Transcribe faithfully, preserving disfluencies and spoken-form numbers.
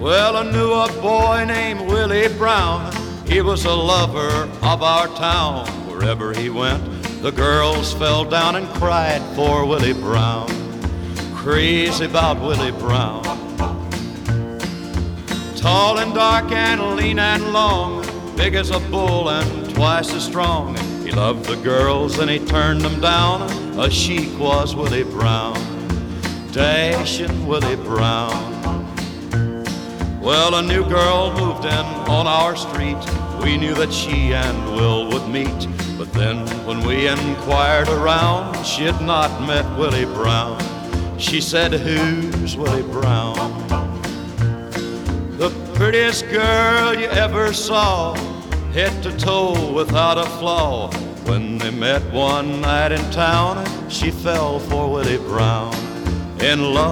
Well, I knew a boy named Willie Brown. He was a lover of our town. Wherever he went, the girls fell down and cried for Willie Brown. Crazy about Willie Brown. Tall and dark and lean and long, big as a bull and twice as strong. He loved the girls and he turned them down. A chic was Willie Brown, dashing Willie Brown. Well, a new girl moved in on our street. We knew that she and Will would meet. But then when we inquired around, she had not met Willie Brown. She said, "Who's Willie Brown?" The prettiest girl you ever saw, head to toe without a flaw. When they met one night in town, she fell for Willie Brown, in love